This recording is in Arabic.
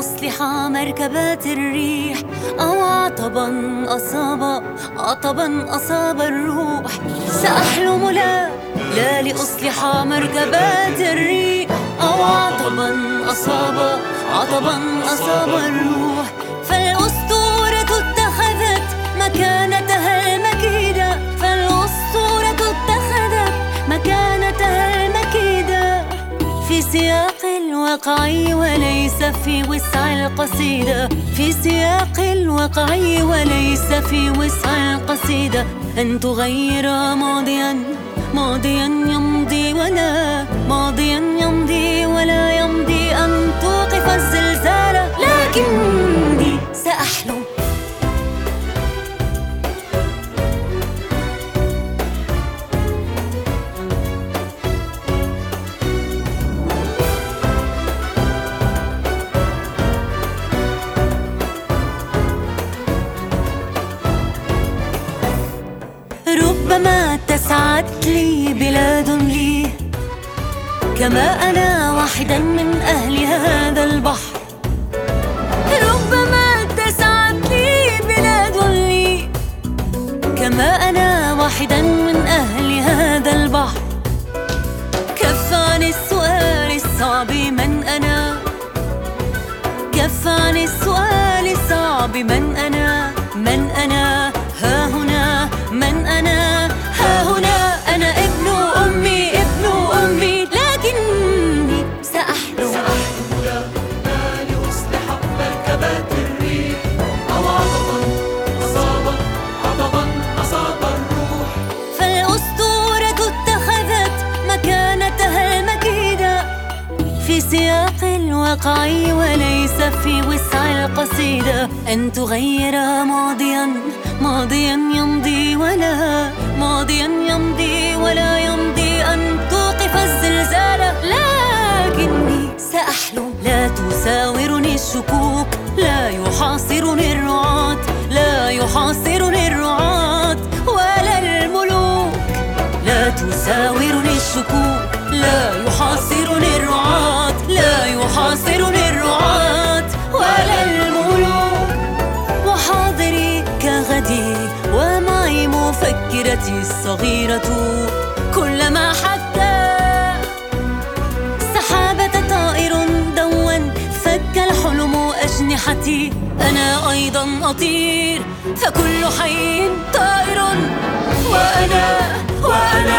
لأصلح مركبات الريح، أو عطبا أصاب الروح. سأحلم لا لأصلح مركبات الريح، أو عطبا أصاب الروح. فالأسطورة اتخذت مكانتها المكيدة، في سياق الوقع وليس في وسع القصيدة، أن تغير ماضيا يمضي ولا يمضي، أن توقف الزلزال. لكني سأحلم ربما تسعد لي بلاد لي كما أنا واحدا من أهل هذا البحر. ربما تسعد لي بلاد لي كما أنا واحدا من أهل هذا البحر. كف عن السؤال الصعب من أنا، كف عن السؤال الصعب من أنا، ها هنا من أنا، أنا ابن أمي، لكني سأحلم لا لأصلح مركبات الريح، أو عطبا أصاب الروح. فالأسطورة اتخذت مكانتها المكيدة، في سياق الوقع وليس في وسع القصيدة، أن تغير ماضيا يمضي ولا يمضي، أن توقف الزلزال. لكني سأحلم لا تساورني الشكوك، لا يحاصرني الرعاة ولا الملوك. لا تساورني الشكوك، لا يحاصرني الرعاة ولا الملوك. وحاضري كغدي ومعي مفكرتي الصغيرة، كلما حتى سحابة طائر دوا فك الحلم أجنحتي، أنا أيضا أطير، فكل حي طائر، وأنا